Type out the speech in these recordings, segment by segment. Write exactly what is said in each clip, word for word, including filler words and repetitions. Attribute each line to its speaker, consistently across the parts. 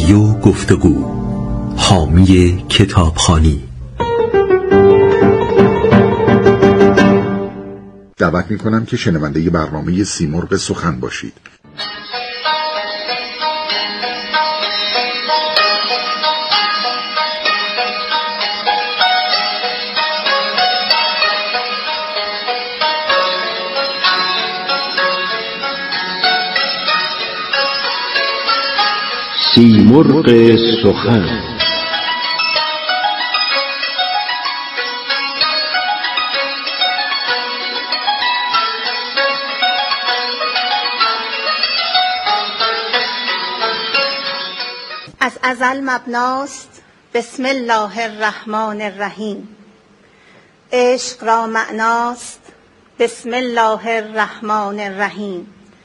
Speaker 1: رادیو گفتگو، حامی کتابخوانی.
Speaker 2: دعوت می‌کنم که شنونده برنامه سیمرغ سخن باشید.
Speaker 3: سیمرغ سخن.
Speaker 4: از ازل مبناست بسم الله الرحمن الرحیم، عشق را معناست بسم الله الرحمن الرحیم.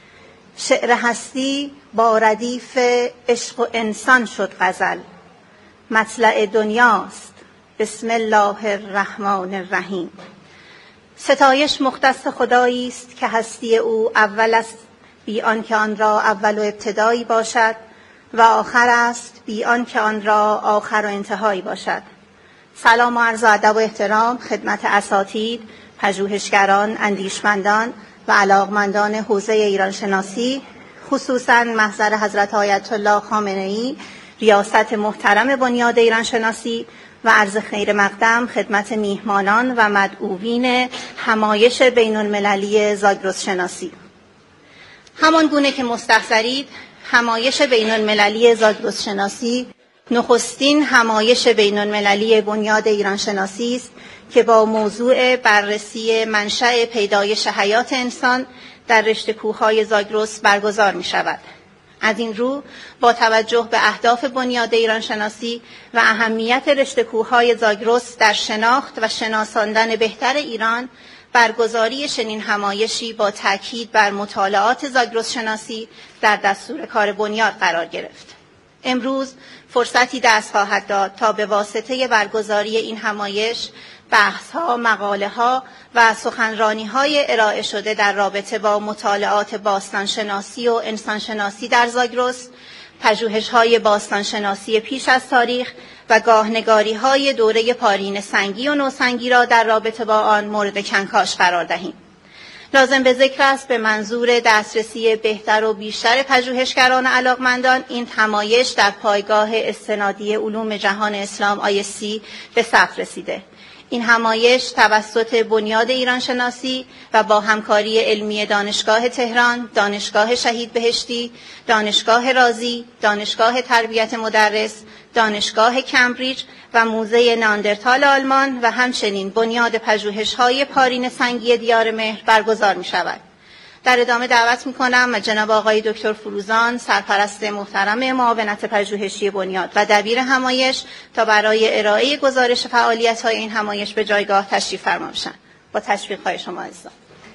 Speaker 4: شعر هستی با ردیف عشق و انسان شد غزل، مطلع دنیاست بسم الله الرحمن الرحیم. ستایش مختص خدایی است که هستی او اول است بی آنکه آن را اول و ابتدایی باشد و آخر است بی آنکه آن را آخر و انتهایی باشد. سلام و عرض و ادب و احترام خدمت اساتید، پژوهشگران، اندیشمندان و علاقمندان حوزه ایران شناسی، خصوصاً محضر حضرت آیت الله خامنه‌ای ریاست محترم بنیاد ایران شناسی، و عرض خیر مقدم خدمت میهمانان و مدعوین همایش بین المللی زاگرس شناسی. همان گونه که مستحضرید، همایش بین المللی زاگرس شناسی نخستین همایش بین المللی بنیاد ایران شناسی است که با موضوع بررسی منشأ پیدایش حیات انسان در رشته کوههای زاگرس برگزار می شود. از این رو با توجه به اهداف بنیاد ایران شناسی و اهمیت رشته کوههای زاگرس در شناخت و شناساندن بهتر ایران، برگزاری چنین همایشی با تاکید بر مطالعات زاگرس شناسی در دستور کار بنیاد قرار گرفت. امروز فرصتی دست خواهد داد تا به واسطه برگزاری این همایش بحث‌ها، مقاله‌ها و سخنرانی‌های ارائه شده در رابطه با مطالعات باستانشناسی و انسانشناسی در زاگرس، پژوهش‌های باستانشناسی پیش از تاریخ و گاهنگاری‌های دوره پارین سنگی و نوسنگی را در رابطه با آن مورد کنکاش قرار دهیم. لازم به ذکر است به منظور دسترسی بهتر و بیشتر پژوهشگران علاقمندان این همایش در پایگاه استنادی علوم جهان اسلام آی اس سی به ثبت رسیده. این همایش توسط بنیاد ایران شناسی و با همکاری علمی دانشگاه تهران، دانشگاه شهید بهشتی، دانشگاه رازی، دانشگاه تربیت مدرس، دانشگاه کمبریج و موزه ناندرتال آلمان و همچنین بنیاد پژوهش‌های پارین سنگی دیار مهر برگزار می‌شود. در ادامه دعوت می‌کنم جناب آقای دکتر فروزان، سرپرست محترم معاونت پژوهشی بنیاد و دبیر همایش، تا برای ارائه گزارش فعالیت‌های این همایش به جایگاه تشریف فرما باشند. با تشویق‌های شما عزیزان.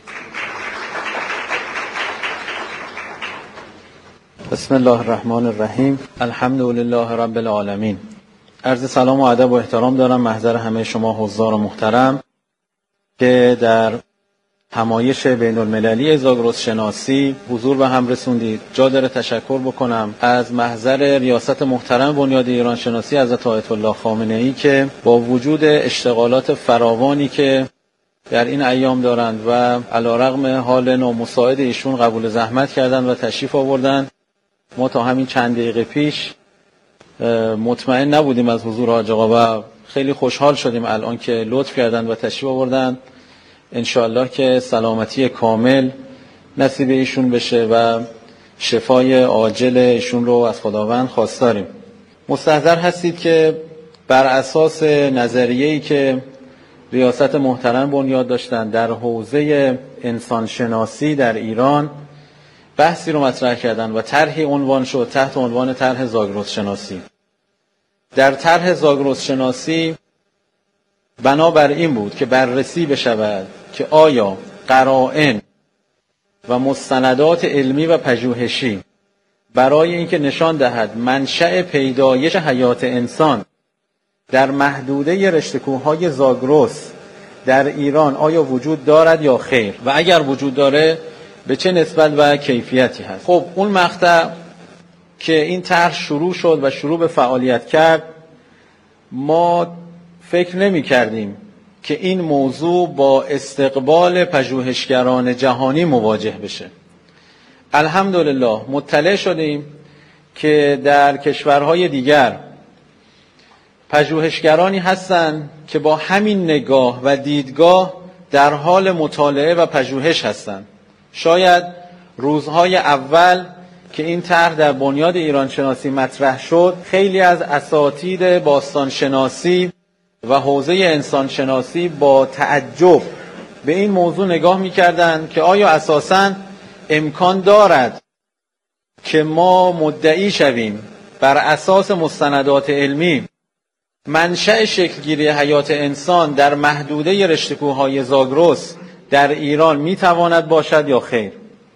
Speaker 5: بسم الله الرحمن الرحیم. الحمد لله رب العالمین. عرض سلام و ادب و احترام دارم محضر همه شما حضار محترم که در همایش بین المللی زاگرس شناسی حضور به هم رسوندید. جا داره تشکر بکنم از محضر ریاست محترم بنیاد ایران شناسی حضرت آیت الله خامنه‌ای که با وجود اشتغالات فراوانی که در این ایام دارند و علیرغم حال نامساعد ایشون قبول زحمت کردند و تشریف آوردند. ما تا همین چند دقیقه پیش مطمئن نبودیم از حضور حاج آقا و خیلی خوشحال شدیم الان که لطف کردند و تشریف آوردند. انشاءالله که سلامتی کامل نصیب ایشون بشه و شفای عاجل ایشون رو از خداوند خواستاریم. مستحضر هستید که بر اساس نظریه‌ای که ریاست محترم بنیاد داشتن در حوزه انسانشناسی در ایران بحثی رو مطرح کردن و طرحی عنوان شد تحت عنوان طرح زاگرس شناسی. در طرح زاگرس شناسی بنابر این بود که بررسی بشود که آیا قرائن و مستندات علمی و پژوهشی برای اینکه نشان دهد منشأ پیدایش حیات انسان در محدوده رشته‌کوه‌های زاگرس در ایران آیا وجود دارد یا خیر، و اگر وجود داره به چه نسبت و کیفیتی هست. خب اون مقطع که این طرح شروع شد و شروع به فعالیت کرد، ما فکر نمی کردیم که این موضوع با استقبال پژوهشگران جهانی مواجه بشه. الحمدلله مطلع شدیم که در کشورهای دیگر پژوهشگرانی هستند که با همین نگاه و دیدگاه در حال مطالعه و پژوهش هستند. شاید روزهای اول که این طرح در بنیاد ایران شناسی مطرح شد، خیلی از اساتید باستان شناسی و حوزه انسان شناسی با تعجب به این موضوع نگاه می‌کردند که آیا اساساً امکان دارد که ما مدعی شویم بر اساس مستندات علمی منشأ شکلگیری حیات انسان در محدوده رشته‌کوه‌های زاگرس در ایران میتواند باشد یا خیر؟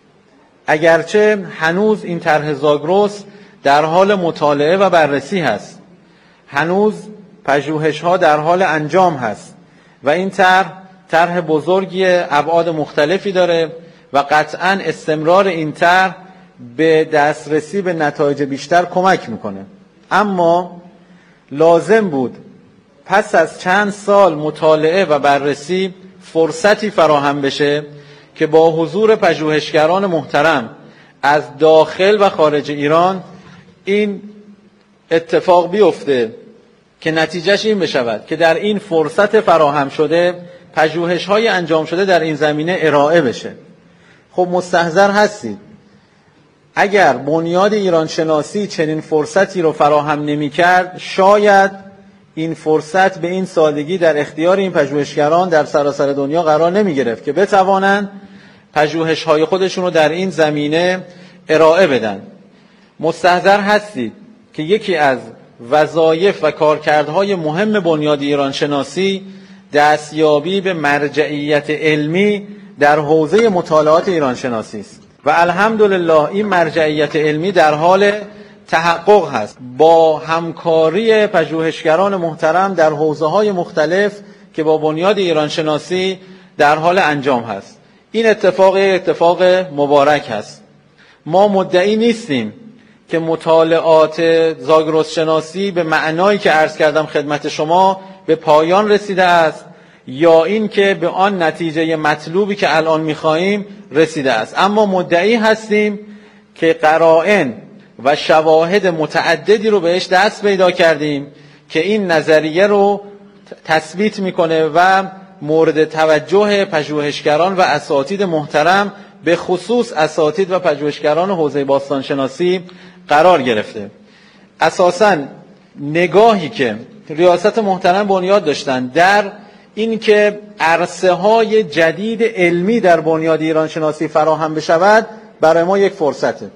Speaker 5: اگرچه هنوز این طرح زاگرس در حال مطالعه و بررسی هست، هنوز پژوهش‌ها در حال انجام هست و این طرح طرح بزرگی ابعاد مختلفی داره و قطعاً استمرار این طرح به دسترسی به نتایج بیشتر کمک میکنه. اما لازم بود پس از چند سال مطالعه و بررسی فرصتی فراهم بشه که با حضور پژوهشگران محترم از داخل و خارج ایران این اتفاق بیفته که نتیجهش این بشود که در این فرصت فراهم شده پژوهش‌های انجام شده در این زمینه ارائه بشه. خب مستحضر هستید اگر بنیاد ایران شناسی چنین فرصتی رو فراهم نمی کرد، شاید این فرصت به این سادگی در اختیار این پژوهشگران در سراسر دنیا قرار نمی گرفت که بتوانند پژوهش‌های خودشون رو در این زمینه ارائه بدن. مستحضر هستید که یکی از وظایف و کارکردهای مهم بنیاد ایران شناسی دستیابی به مرجعیت علمی در حوزه مطالعات ایران شناسی است و الحمدلله این مرجعیت علمی در حال تحقق هست با همکاری پژوهشگران محترم در حوزه‌های مختلف که با بنیاد ایران شناسی در حال انجام هست. این اتفاق اتفاق مبارک هست. ما مدعی نیستیم که مطالعات زاگرس شناسی به معنایی که عرض کردم خدمت شما به پایان رسیده است یا این که به آن نتیجه مطلوبی که الان می‌خواهیم رسیده است، اما مدعی هستیم که قرائن و شواهد متعددی رو بهش دست پیدا کردیم که این نظریه رو تثبیت میکنه و مورد توجه پژوهشگران و اساتید محترم به خصوص اساتید و پژوهشگران حوزه باستانشناسی قرار گرفته. اساساً نگاهی که ریاست محترم بنیاد داشتن در این که عرصه های جدید علمی در بنیاد ایران شناسی فراهم بشود برای ما یک فرصته.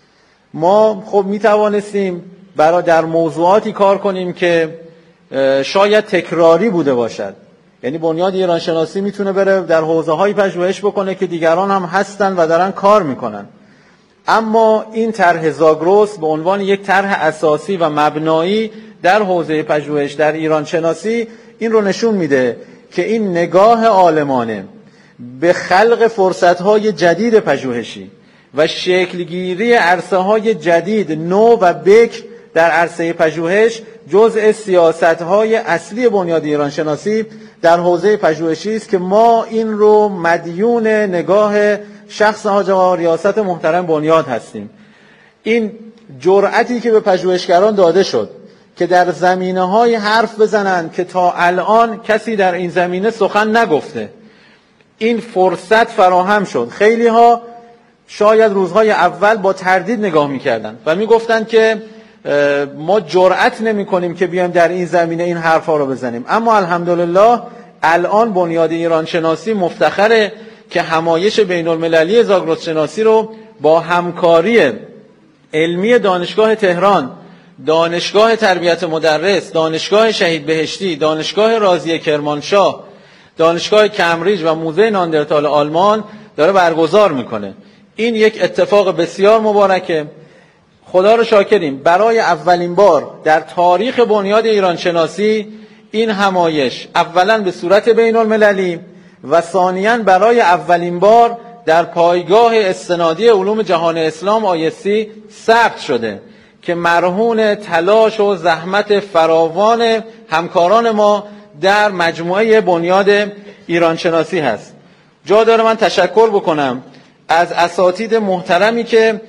Speaker 5: ما خب می توانستیم برای در موضوعاتی کار کنیم که شاید تکراری بوده باشد، یعنی بنیاد ایران شناسی میتونه بره در حوزه های پژوهش بکنه که دیگران هم هستن و دارن کار میکنن، اما این طرح زاگرس به عنوان یک طرح اساسی و مبنایی در حوزه پژوهش در ایران شناسی این رو نشون میده که این نگاه عالمانه به خلق فرصت‌های جدید پژوهشی و شکلگیری عرصه‌های جدید نو و بکر در عرصه پژوهش جزء سیاست‌های اصلی بنیاد ایران شناسی در حوزه پژوهشی است که ما این رو مدیون نگاه شخص حاج آقا ریاست محترم بنیاد هستیم. این جرأتی که به پژوهشگران داده شد که در زمینه‌های حرف بزنند که تا الان کسی در این زمینه سخن نگفته، این فرصت فراهم شد. خیلی ها شاید روزهای اول با تردید نگاه می‌کردند و می‌گفتند که ما جرأت نمی‌کنیم که بیایم در این زمینه این حرفا رو بزنیم، اما الحمدلله الان بنیاد ایران شناسی مفتخره که همایش بین‌المللی زاگرس شناسی رو با همکاری علمی دانشگاه تهران، دانشگاه تربیت مدرس، دانشگاه شهید بهشتی، دانشگاه رازی کرمانشاه، دانشگاه کمبریج و موزه ناندرتال آلمان داره برگزار میکنه. این یک اتفاق بسیار مبارکه. خدا رو شاکریم برای اولین بار در تاریخ بنیاد ایران شناسی این همایش اولا به صورت بین المللی و ثانیاً برای اولین بار در پایگاه استنادی علوم جهان اسلام آی اس سی ثبت شده. که مرهون تلاش و زحمت فراوان همکاران ما در مجموعه بنیاد ایرانشناسی هست. جا داره من تشکر بکنم از اساتید محترمی که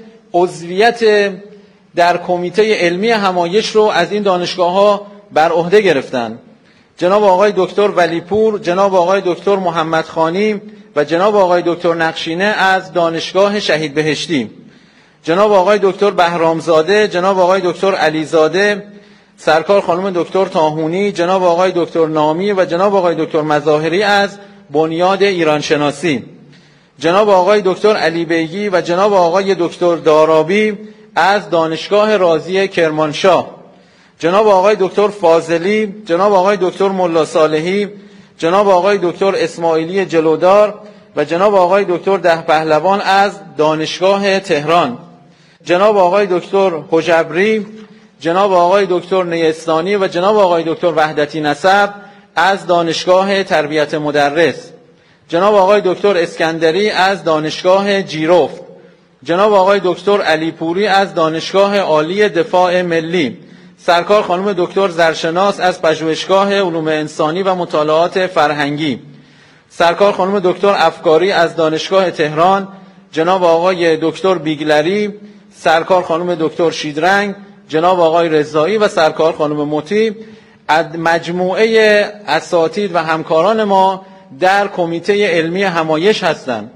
Speaker 5: عضویت در کمیته علمی همایش رو از این دانشگاه‌ها بر عهده گرفتن. جناب آقای دکتر ولیپور، جناب آقای دکتر محمد خانی و جناب آقای دکتر نقشینه از دانشگاه شهید بهشتی، جناب آقای دکتر بهرامزاده، جناب آقای دکتر علیزاده، سرکار خانم دکتر طاهونی، جناب آقای دکتر نامی و جناب آقای دکتر مظاهری از بنیاد ایرانشناسی، جناب آقای دکتر علی بیگی و جناب آقای دکتر دارابی از دانشگاه رازی کرمانشاه، جناب آقای دکتر فاضلی، جناب آقای دکتر ملا صالحی، جناب آقای دکتر اسماعیلی جلودار و جناب آقای دکتر ده پهلوان از دانشگاه تهران، جناب آقای دکتر حجبری، جناب آقای دکتر نیستانی و جناب آقای دکتر وحدتی نسب از دانشگاه تربیت مدرس، جناب آقای دکتر اسکندری از دانشگاه جیرفت، جناب آقای دکتر علیپوری از دانشگاه عالی دفاع ملی، سرکار خانم دکتر زرشناس از پژوهشگاه علوم انسانی و مطالعات فرهنگی، سرکار خانم دکتر افکاری از دانشگاه تهران، جناب آقای دکتر بیگلری، سرکار خانم دکتر شیدرنگ، جناب آقای رضایی و سرکار خانم مطیع از مجموعه اساتید و همکاران ما در کمیته علمی همایش هستند.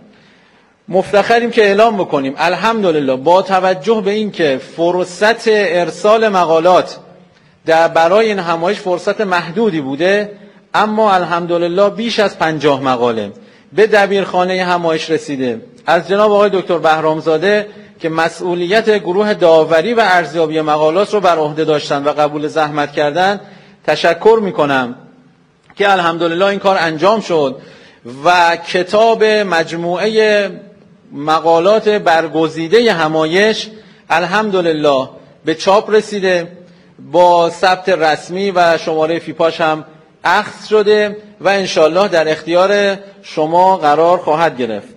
Speaker 5: مفتخریم که اعلام بکنیم الحمدلله با توجه به این که فرصت ارسال مقالات در برای این همایش فرصت محدودی بوده، اما الحمدلله بیش از پنجاه مقاله به دبیرخانه همایش رسیده. از جناب آقای دکتر بهرامزاده که مسئولیت گروه داوری و ارزیابی مقالات رو بر عهده داشتن و قبول زحمت کردن تشکر میکنم که الحمدلله این کار انجام شد و کتاب مجموعه مقالات برگزیده همایش الحمدلله به چاپ رسیده، با ثبت رسمی و شماره فیپاش هم اخذ شده و انشالله در اختیار شما قرار خواهد گرفت.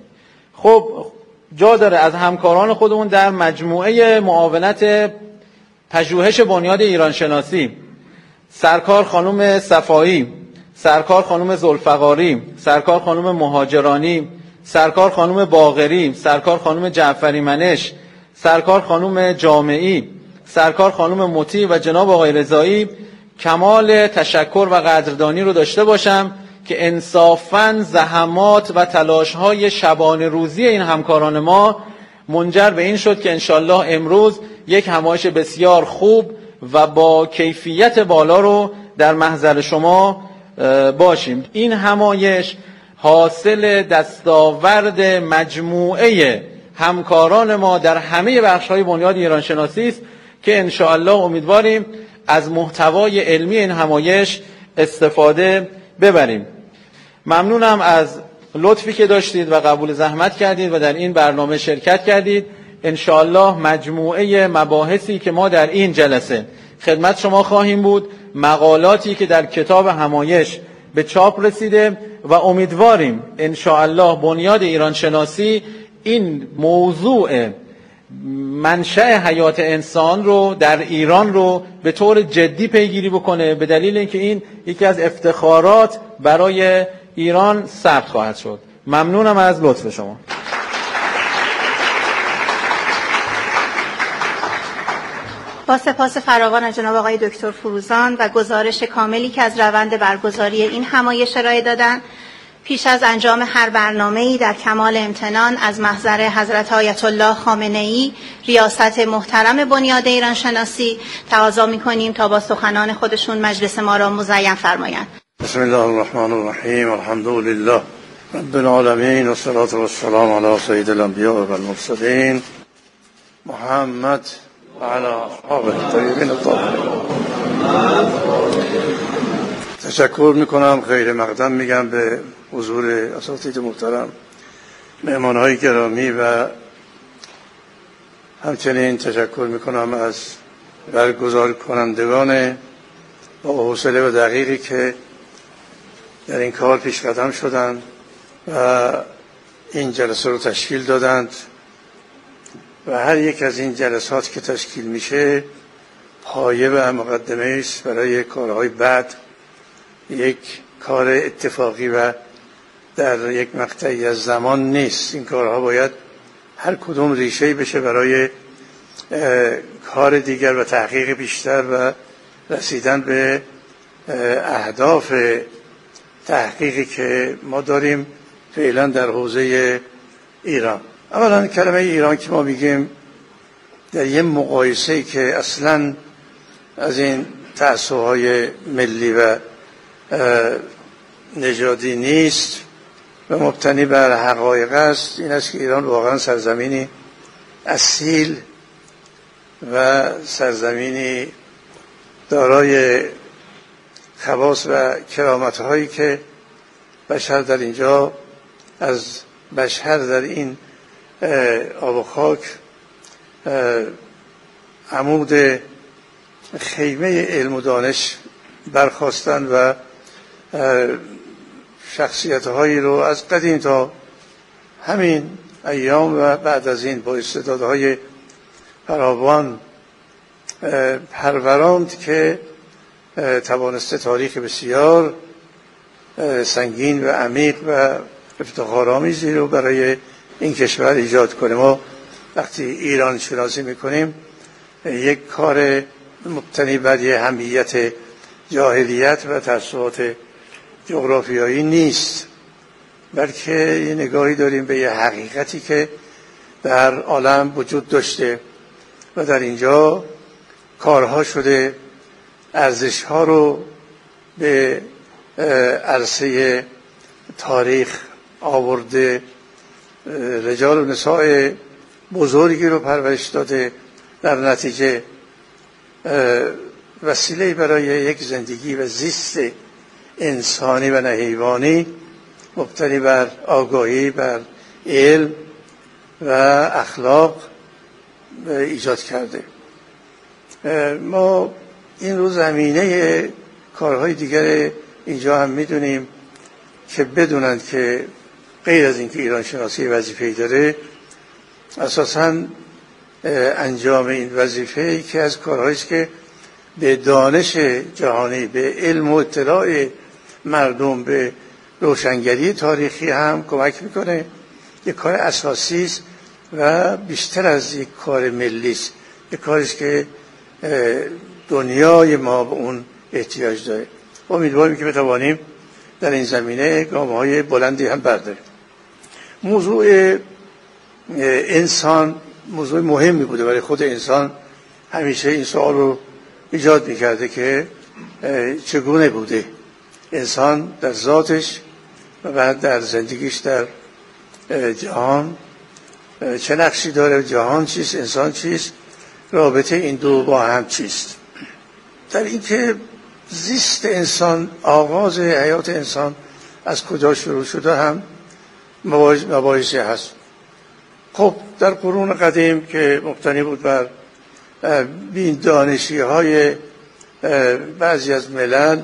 Speaker 5: خب جا داره از همکاران خودمون در مجموعه معاونت پژوهش بنیاد ایرانشناسی سرکار خانم صفایی، سرکار خانم ذوالفقاری، سرکار خانم مهاجرانی، سرکار خانم باقری، سرکار خانم جعفری منش، سرکار خانم جامعی، سرکار خانم مطیع و جناب آقای رضایی کمال تشکر و قدردانی رو داشته باشم که انصافاً زحمات و تلاش‌های شبانه روزی این همکاران ما منجر به این شد که انشالله امروز یک همایش بسیار خوب و با کیفیت بالا رو در محضر شما باشیم. این همایش حاصل دستاورد مجموعه همکاران ما در همه بخش‌های بنیاد ایرانشناسی است که انشاءالله امیدواریم از محتوای علمی این همایش استفاده ببریم. ممنونم از لطفی که داشتید و قبول زحمت کردید و در این برنامه شرکت کردید. انشاءالله مجموعه مباحثی که ما در این جلسه خدمت شما خواهیم بود، مقالاتی که در کتاب همایش به چاپ رسیده و امیدواریم انشاءالله بنیاد ایرانشناسی این موضوع منشأ حیات انسان رو در ایران رو به طور جدی پیگیری بکنه، به دلیل اینکه این یکی از افتخارات برای ایران ثبت خواهد شد. ممنونم از لطف شما.
Speaker 4: با سپاس فراوان از جناب آقای دکتر فروزان و گزارش کاملی که از روند برگزاری این همایش ارائه دادن، پیش از انجام هر برنامه‌ای در کمال امتنان از محضر حضرت آیت الله خامنه‌ای ریاست محترم بنیاد ایرانشناسی تقاضا می‌کنیم تا با سخنان خودشون مجلس ما را مزین فرمایند.
Speaker 6: بسم الله الرحمن الرحیم، الحمد لله رب العالمین و الصلاة والسلام علی سید الانبیاء و المرسلین محمد و علی اصحابه الطیبین الطاهرین. تشکر میکنم، خیر مقدم میگم به حضور اساتید محترم، مهمانهای گرامی و همچنین تشکر میکنم از برگزار کنندگان با حوصله و دقیقی که در این کار پیش قدم شدند و این جلسه رو تشکیل دادند و هر یک از این جلسات که تشکیل میشه پایه و مقدمه است برای کارهای بعد. یک کار اتفاقی و در یک مقطعی از زمان نیست. این کارها باید هر کدوم ریشه‌ای بشه برای کار دیگر و تحقیق بیشتر و رسیدن به اهداف تحقیقی که ما داریم فعلا در حوزه ایران. اولا کلمه ایران که ما میگیم در یه مقایسه‌ای که اصلا از این تعصب‌های ملی و نژادی نیست و مبتنی بر حقایق است، این است که ایران واقعا سرزمینی اصیل و سرزمینی دارای خواص و کرامت‌هایی که بشر در اینجا از بشر در این آب و خاک عمود خیمه علم و دانش برخاستن و شخصیت‌هایی رو از قدیم تا همین ایام و بعد از این با استعدادهای فراوان پروراند که توانسته تاریخ بسیار سنگین و عمیق و افتخارآمیزی رو برای این کشور ایجاد کنه. ما وقتی ایران شناسی میکنیم یک کار مبتنی بر یه همیت جاهلیت و تعصبات جغرافیایی نیست، بلکه یه نگاهی داریم به یه حقیقتی که در عالم وجود داشته و در اینجا کارها شده، ارزش‌ها رو به عرصه تاریخ آورده، رجال و نساء بزرگی رو پرورش داده، در نتیجه وسیله برای یک زندگی و زیست انسانی و نه حیوانی مبتنی بر آگاهی، بر علم و اخلاق ایجاد کرده. ما این رو زمینه کارهای دیگر اینجا هم میدونیم که بدونند که غیر از اینکه ایران شناسی وظیفه‌ای داره، اساساً انجام این وظیفه که از کارهایی است که به دانش جهانی، به علم و اطلاع مردم، به روشنگری تاریخی هم کمک میکنه. یک کار اساسی است و بیشتر از یک کار ملی است، یک کاری است که دنیای ما به اون احتیاج داره. امیدواریم که بتوانیم در این زمینه گام‌های بلندی هم برداریم. موضوع انسان موضوع مهمی بوده، ولی خود انسان همیشه این سوال رو ایجاد می‌کرده که چگونه بوده انسان در ذاتش و بعد در زندگیش در جهان، چه نقشی داره، جهان چیست، انسان چیست، رابطه این دو با هم چیست. در اینکه زیست انسان، آغاز حیات انسان از کجا شروع شده هم مباحثی هست. خب در قرون قدیم که مبتنی بود بر بین دانشی های بعضی از ملل،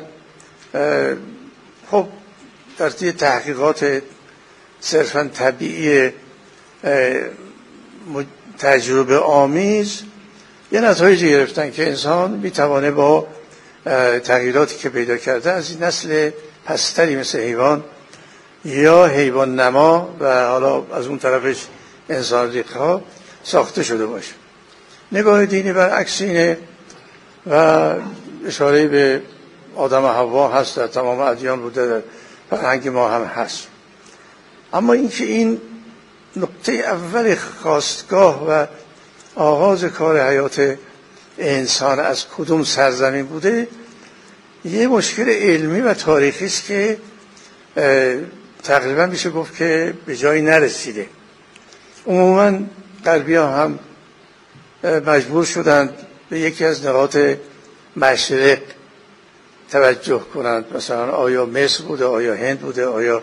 Speaker 6: خب در طی تحقیقات صرفاً طبیعی تجربه آمیز یه نتایجی گرفتن که انسان میتوانه با تغییراتی که پیدا کرده از این نسل پستری مثل حیوان یا حیوان نما و حالا از اون طرفش انسان ریخ‌ها ساخته شده باشه. نگاه دینی برعکس اینه و اشاره به آدم و حوا هست، در تمام ادیان بوده، در فرهنگ ما هم هست. اما اینکه این نقطه اول خاستگاه و آغاز کار حیات انسان از کدوم سرزمین بوده، یه مشکل علمی و تاریخی است که تقریبا میشه گفت که به جایی نرسیده. عموما غربی‌ها هم مجبور شدند به یکی از نقاط مشرق توجه کنند، مثلا آیا مصر بوده، آیا هند بوده، آیا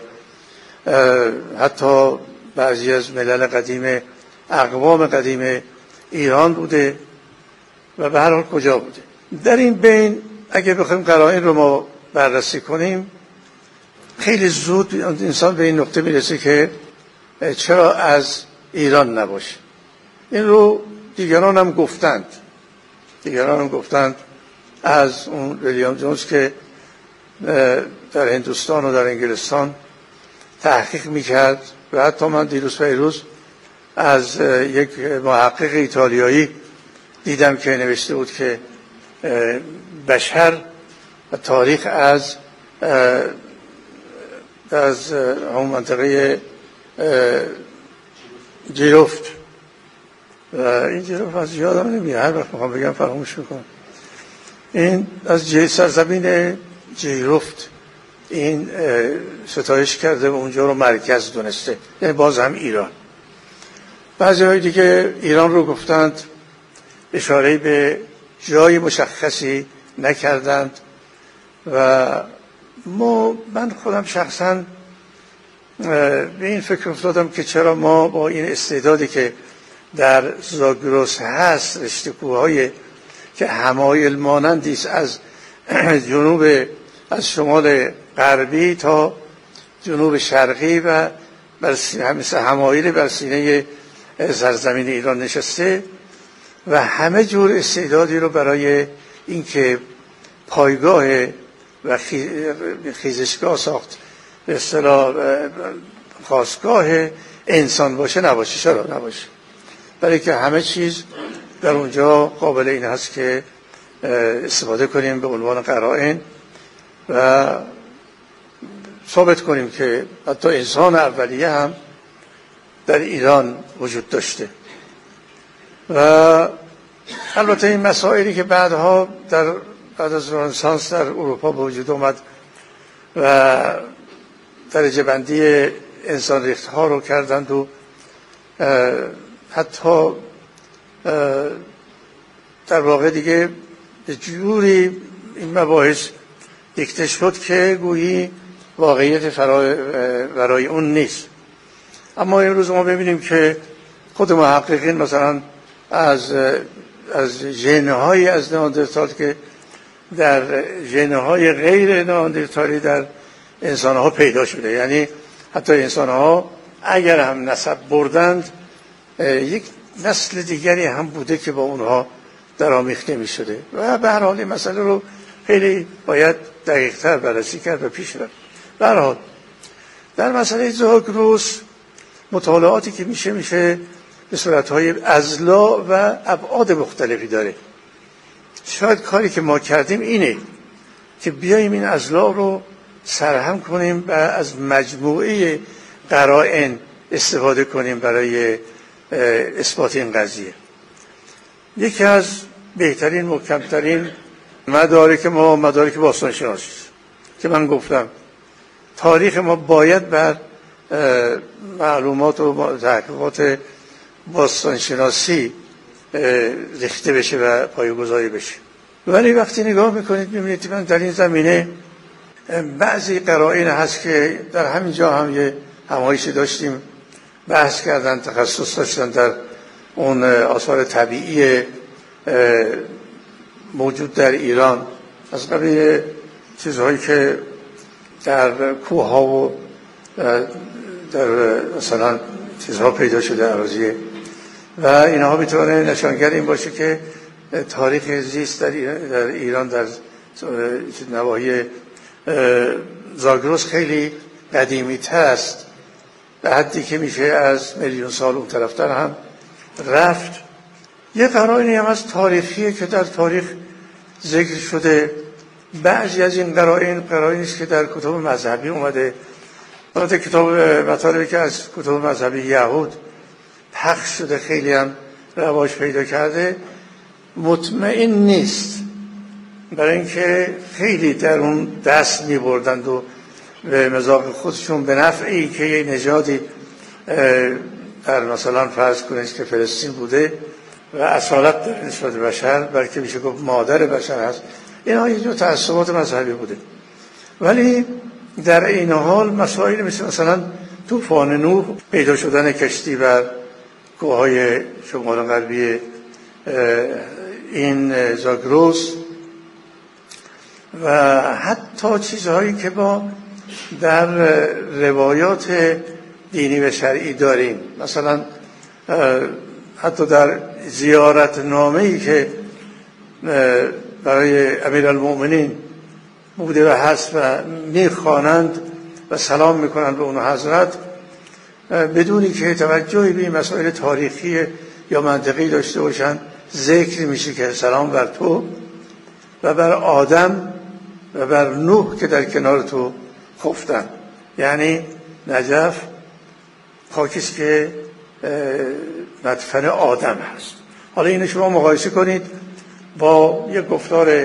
Speaker 6: حتی بعضی از ملل قدیم، اقوام قدیم ایران بوده و به هر حال کجا بوده. در این بین اگه بخوایم قرائن رو ما بررسی کنیم، خیلی زود انسان به این نقطه میرسه که چرا از ایران نباشه. این رو دیگران هم گفتند دیگران هم گفتند از اون ویلیام جونز که در هندوستان و در انگلستان تحقیق میکرد و حتی من دیروز پیروز از یک محقق ایتالیایی دیدم که نوشته بود که بشر و تاریخ از از همون منطقه جیرفت و این جیرفت از یادم نمیاد، هر وقت میخوام بگم فراموش میکنم. این از جی سرزمین جیرفت این ستایش کرده و اونجا رو مرکز دونسته، یعنی باز هم ایران. بعضی های دیگه ایران رو گفتند، اشاره به جای مشخصی نکردند و ما من خودم شخصا به این فکر افتادم که چرا ما با این استعدادی که در زاگرس هست، رشته کوههای که حمایل مانندی است از جنوب از شمال غربی تا جنوب شرقی و بر مثل حمایل بر سینه سرزمین ایران نشسته و همه جور استعدادی رو برای اینکه پایگاه و خیزشگاه ساخت، به اصطلاح خاستگاه انسان باشه نباشه. چرا نباشه؟ برای که همه چیز در اونجا قابل این هست که استفاده کنیم به عنوان قرائن و ثابت کنیم که حتی انسان اولیه هم در ایران وجود داشته. و البته این مسائلی که بعدها در بعد از رنسانس در اروپا به وجود اومد و درجه بندی انسان ریخت ها رو کردند و حتی در واقع دیگه به جوری این مباحث دیکته شد که گویی واقعیت برای اون نیست. اما امروز ما ببینیم که خود محققین مثلا از از ژن‌های از نئاندرتال که در ژن‌های غیر نئاندرتالی در انسان‌ها پیدا شده، یعنی حتی انسان‌ها اگر هم نسب بردند یک نسل دیگری هم بوده که با اونها درآمیخته می‌شده و به هر حال این مسئله رو خیلی باید دقیق‌تر بررسی کرد و پیش رفت. به هر حال در مسئله زاگرس مطالعاتی که میشه میشه به صورت‌های اضلاع و ابعاد مختلفی داره. شاید کاری که ما کردیم اینه که بیاییم این اضلاع رو سرهم کنیم و از مجموعه قرائن استفاده کنیم برای اثبات این قضیه. یکی از بهترین محکمترین مدارک ما مدارک باستانشناسی که من گفتم تاریخ ما باید بر معلومات و تحقیقات باستانشناسی ریخته بشه و پایه‌گذاری بشه. ولی وقتی نگاه میکنید میبینید من در این زمینه بعضی قرائن هست که در همین جا هم یه همایشی داشتیم، بحث کردن، تخصص داشتن در اون آثار طبیعی موجود در ایران، از قبیل چیزهایی که در کوه ها و در مثلا چیزها پیدا شده اراضی و اینها میتونه نشانگر این باشه که تاریخ زیست در ایران در نواحی زاگرس خیلی قدیمی تر است، به حدی که میشه از میلیون سال اون طرفتر هم رفت. یه قرائنی هم از تاریخیه که در تاریخ ذکر شده. بعضی از این قرائن قرائنی است که در کتب مذهبی اومده، البته کتاب مطالبی که از کتب مذهبی یهود پخش شده خیلی هم رواج پیدا کرده، مطمئن نیست، برای اینکه خیلی در اون دست می بردند و به مذاق خودشون به نفعی که یه نژادی در مثلا فرض کنید که فلسطین بوده و اصالت در نسبت بشر، بلکه میشه گفت مادر بشر هست، اینها یه جور تعصبات مذهبی بوده. ولی در این حال مسائل مثل مثلا طوفان نوح، پیدا شدن کشتی بر کوههای شمال غربی این زاگرس و حتی چیزهایی که ما در روایات دینی و شرعی داریم، مثلا حتی در زیارت نامه‌ای که برای امیرالمؤمنین بوده و هست و میخوانند و سلام میکنند به اون حضرت، بدونی که توجهی به این مسائل تاریخی یا منطقی داشته باشند، ذکر میشه که سلام بر تو و بر آدم و بر نوح که در کنار تو خفتن. یعنی نجف خاکیست که مدفن آدم هست. حالا اینو شما مقایسه کنید با یک گفتار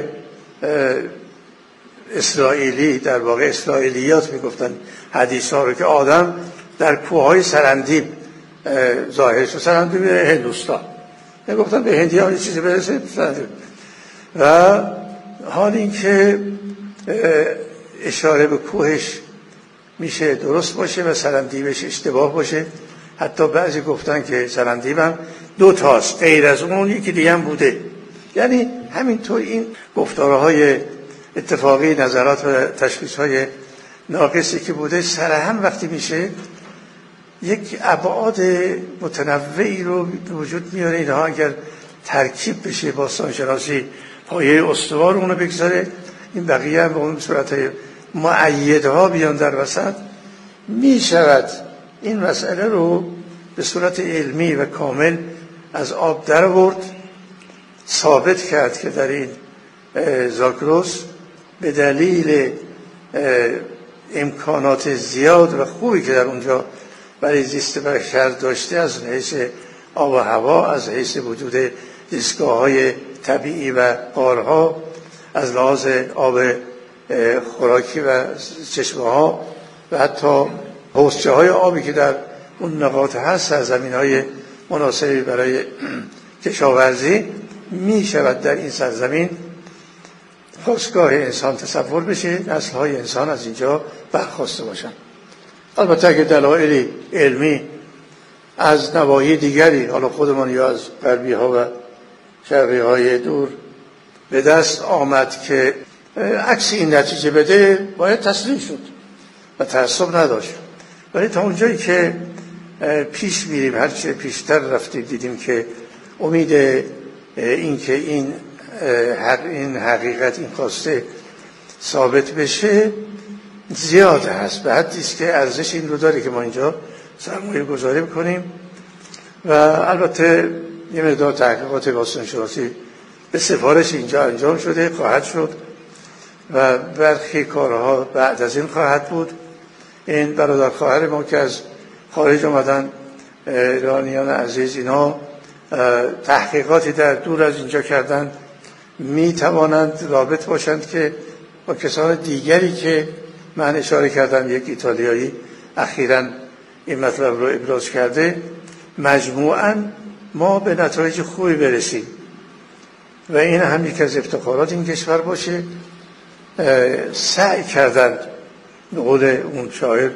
Speaker 6: اسرائیلی، در واقع اسرائیلیات میگفتن حدیث ها رو، که آدم در کوههای سرندیب ظاهر شد. سرندیب هندوستان، میگفتن به هندی ها یه چیزی برسه سرندیب. و حال این که اشاره به کوهش میشه درست باشه و سرندیبش اشتباه باشه. حتی بعضی گفتن که سرندیبم دو تاست، غیر از اون یکی دیگه هم بوده. یعنی همینطور این گفتارهای اتفاقی، نظرات و تشخیصهای ناقصی که بوده سرهم وقتی میشه یک ابعاد متنوعی رو وجود میاره. اینها اگر ترکیب بشه، باستانشناسی پایه استوار اونو بگذاره، این بقیه هم به اون صورت مؤیدها بیان در وسط، میشود این مسئله رو به صورت علمی و کامل از آب در آورد، ثابت کرد که در این زاگرس به دلیل امکانات زیاد و خوبی که در اونجا برای زیست بشر داشته، از حیث آب و هوا، از حیث وجود زیستگاه‌های طبیعی و غارها، از لحاظ آب خوراکی و چشمه‌ها و حتی حوضچه‌های آبی که در اون نقاط هست، سرزمین‌های مناسبی برای کشاورزی، می شود در این سرزمین خاستگاه انسان تصور بشه، نسل‌های انسان از اینجا برخاسته باشن. البته که دلایل علمی از نواحی دیگری، حالا خودمان یا از غربی ها و شرقی های دور به دست آمد که عکس این نتیجه بده، باید تسلیم شد و تعصب نداشت. ولی تا اونجایی که پیش میریم، هرچه پیشتر رفتیم، دیدیم که امید این که این این حقیقت، این خواسته ثابت بشه زیاد هست، به حدی است که ارزش این رو داره که ما اینجا سرمایه گذاری بکنیم. و البته یه مقدار تحقیقات باستانشناسی به سفارش اینجا انجام شده، خواهد شد و برخی کارها بعد از این خواهد بود. این برادر خواهر ما که از خارج آمدن، ایرانیان عزیز، اینا تحقیقاتی در دور از اینجا کردن، می توانند رابط باشند که با کسان دیگری که من اشاره کردم، یک ایتالیایی اخیراً این مطلب رو ابراز کرده، مجموعاً ما به نتایج خوبی برسیم و این هم یک از افتخارات این کشور باشه. سعی کردند به قول اون شاعر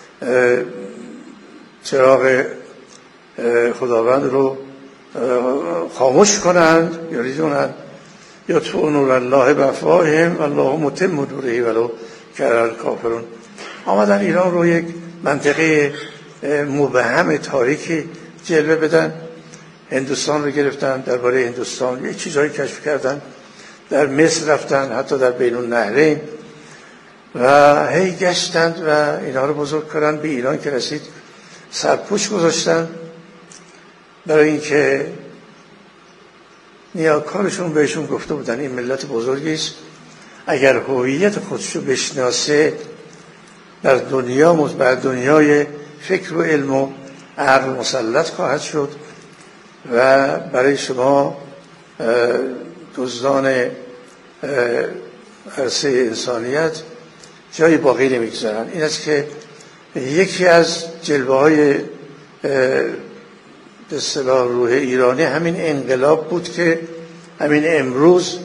Speaker 6: چراغ خداوند رو خاموش کنند، یریدونند یطفئ نور الله بافواههم والله متم نوره ولو کره الکافرون. آمدن ایران رو یک منطقه مبهم تاریکی جلوه بدن. هندوستان رو گرفتن، درباره هندوستان یک چیزایی کشف کردن، در مصر رفتن، حتی در بین النهرین، و هی گشتند و اینها رو بزرگ کردن. به ایران که رسید سرپوش گذاشتن برای اینکه نیاکارشون بهشون گفته بودن این ملت بزرگی است، اگر هویت خودشو بشناسه در دنیا بر دنیای فکر و علم و عقل مسلط خواهد شد و برای شما دزدان عرصه انسانیت جایی باقی نمیگذارن. این است که یکی از جلوه های به اصطلاح روح ایرانی همین انقلاب بود که همین امروز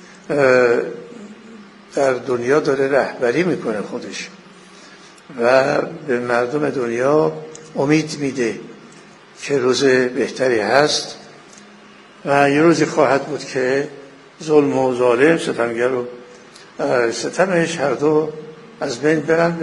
Speaker 6: در دنیا داره رهبری میکنه خودش و به مردم دنیا امید میده که روز بهتری هست و یه روزی خواهد بود که ظلم و ظالم، ستمگر و ستمش هر دو از بین برن.